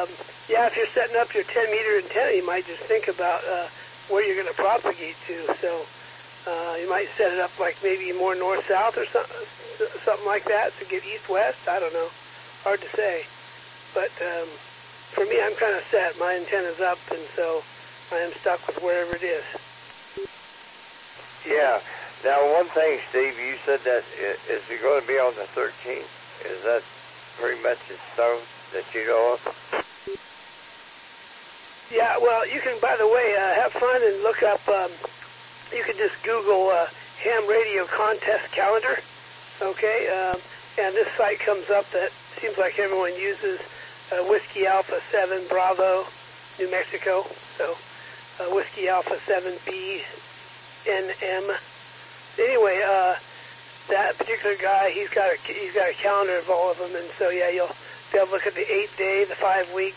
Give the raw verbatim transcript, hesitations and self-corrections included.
um, yeah, if you're setting up your ten meter antenna, you might just think about uh, where you're going to propagate to. So uh, you might set it up like maybe more north-south or something, something like that to get east-west. I don't know. Hard to say. But um, for me, I'm kind of set. My antenna's up, and so I am stuck with wherever it is. Yeah. Now, one thing, Steve, you said that is it going to be on the thirteenth? Is that pretty much as so that you know of? Yeah, well, you can, by the way, uh, have fun and look up, um, you can just Google uh, Ham Radio Contest Calendar, okay? Um, and this site comes up that seems like everyone uses, uh, Whiskey Alpha seven Bravo, New Mexico. So, uh, Whiskey Alpha seven B N M. Anyway, uh, that particular guy, he's got a he's got a calendar of all of them, and so yeah, you'll be able to look at the eight day, the five week,